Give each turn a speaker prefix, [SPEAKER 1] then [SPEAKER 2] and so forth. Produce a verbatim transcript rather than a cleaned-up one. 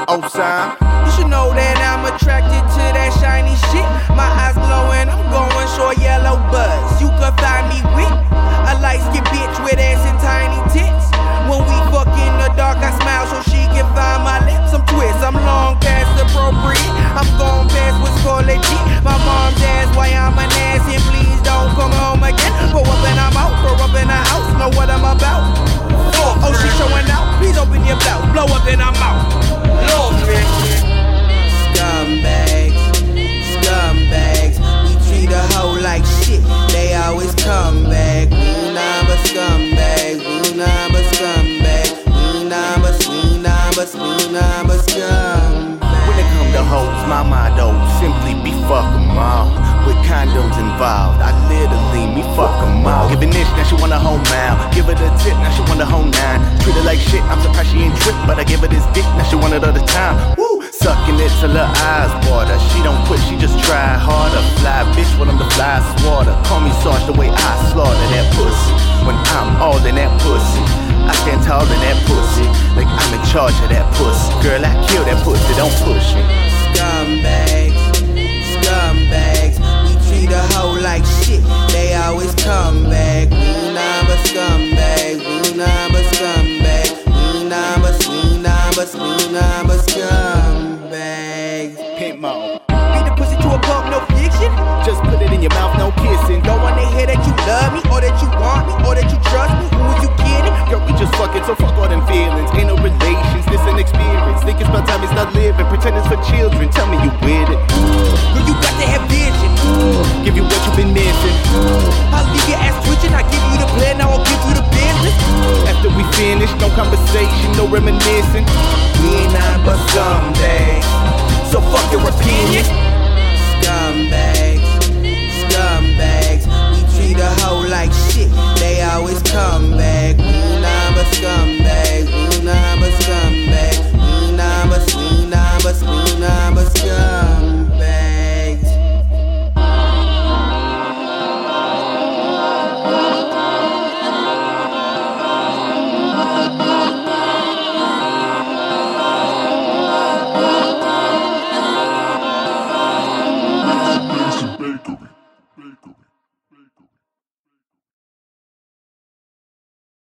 [SPEAKER 1] Oh, son.
[SPEAKER 2] You should know that I'm attracted to that shiny shit. My eyes glowing, I'm going short yellow buzz. You could find me with a light-skinned bitch with ass and tiny tits. When we fuck in the dark, I smile so she can find my lips. I'm twist, I'm long past appropriate. I'm gone past what's called legit. My mom's asked why I'm an ass and please don't come home again. Grow up and I'm out, grow up in the house, know what I'm about. Oh, oh, she showing out, please open your blouse. Blow up and I'm out. Lord, man. Scumbags, scumbags. We treat a hoe like shit, they always come back. We nah but scumbags, we nah but scumbags. We nah but, we nah but, we nah but scumbags.
[SPEAKER 1] When it come to hoes, my motto simply be fuck 'em all. With condoms involved, I literally me fuck 'em all. Give an inch, now she want a whole mile. Give her the tip, now she want a whole nine. Treat her like shit, I'm surprised she ain't tripped, but I give her this dick, now she want it all the time. Woo! Sucking it till her eyes water. She don't quit, she just try harder. Fly bitch when I'm the fly swatter. Call me Sarge the way I slaughter that pussy. When I'm all in that pussy, I stand tall in that pussy, like I'm in charge of that pussy. Girl, I kill that pussy, don't push me.
[SPEAKER 2] Scumbags, scumbags. We treat a hoe like shit, they always come back. We nah but scumbags, we nah but scumbags. We nah but, we nah but, we nah but scumbags.
[SPEAKER 1] Pimp mode.
[SPEAKER 2] Beat the pussy to a pump, no fiction.
[SPEAKER 1] Just put it in your mouth, no kissing.
[SPEAKER 2] Don't wanna hear that you love me, or that you want me, or that you trust me. Who are you kidding?
[SPEAKER 1] Girl, we just fucking, so fuck all them feelings. Ain't no relations, this an experience. Think it's about time it's not living. Pretend it's for children, tell me you with it.
[SPEAKER 2] Girl, you got to have vision.
[SPEAKER 1] Give you what you've been missing.
[SPEAKER 2] I'll leave your ass twitching, I give you the plan, now I'll give you the business.
[SPEAKER 1] After we finish, no conversation, no reminiscing.
[SPEAKER 2] We ain't nothing but scumbags, so fuck your opinion. Scumbags, scumbags.